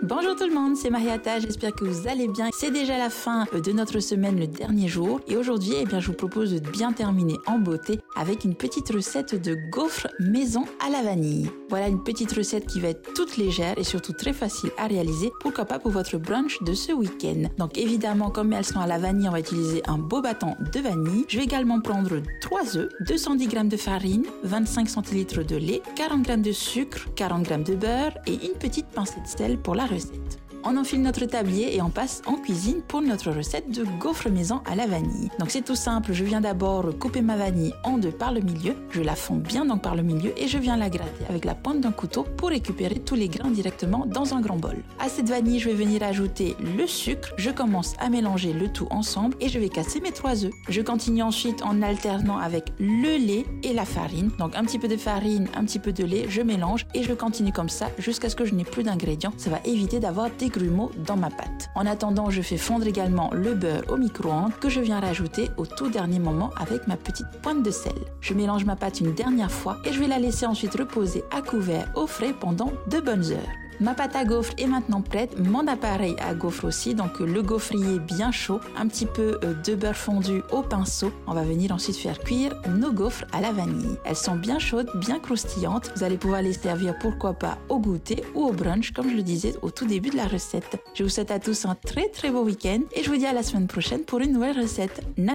Bonjour tout le monde, c'est Mariata, j'espère que vous allez bien. C'est déjà la fin de notre semaine, le dernier jour. Et aujourd'hui, je vous propose de bien terminer en beauté avec une petite recette de gaufres maison à la vanille. Voilà une petite recette qui va être toute légère et surtout très facile à réaliser. Pourquoi pas pour votre brunch de ce week-end. Donc évidemment, comme elles sont à la vanille, on va utiliser un beau bâton de vanille. Je vais également prendre 3 œufs, 210 g de farine, 25 centilitres de lait, 40 g de sucre, 40 g de beurre et une petite pincée de sel pour la recette. On enfile notre tablier et on passe en cuisine pour notre recette de gaufres maison à la vanille. Donc c'est tout simple, je viens d'abord couper ma vanille en deux par le milieu, je la fonds bien donc par le milieu et je viens la gratter avec la pointe d'un couteau pour récupérer tous les grains directement dans un grand bol. À cette vanille, je vais venir ajouter le sucre, je commence à mélanger le tout ensemble et je vais casser mes 3 œufs. Je continue ensuite en alternant avec le lait et la farine. Donc un petit peu de farine, un petit peu de lait, je mélange et je continue comme ça jusqu'à ce que je n'ai plus d'ingrédients. Ça va éviter d'avoir des grumeaux dans ma pâte. En attendant, je fais fondre également le beurre au micro-ondes que je viens rajouter au tout dernier moment avec ma petite pointe de sel. Je mélange ma pâte une dernière fois et je vais la laisser ensuite reposer à couvert au frais pendant 2 bonnes heures. Ma pâte à gaufres est maintenant prête, mon appareil à gaufres aussi, donc le gaufrier bien chaud, un petit peu de beurre fondu au pinceau. On va venir ensuite faire cuire nos gaufres à la vanille. Elles sont bien chaudes, bien croustillantes. Vous allez pouvoir les servir pourquoi pas au goûter ou au brunch, comme je le disais au tout début de la recette. Je vous souhaite à tous un très très beau week-end et je vous dis à la semaine prochaine pour une nouvelle recette.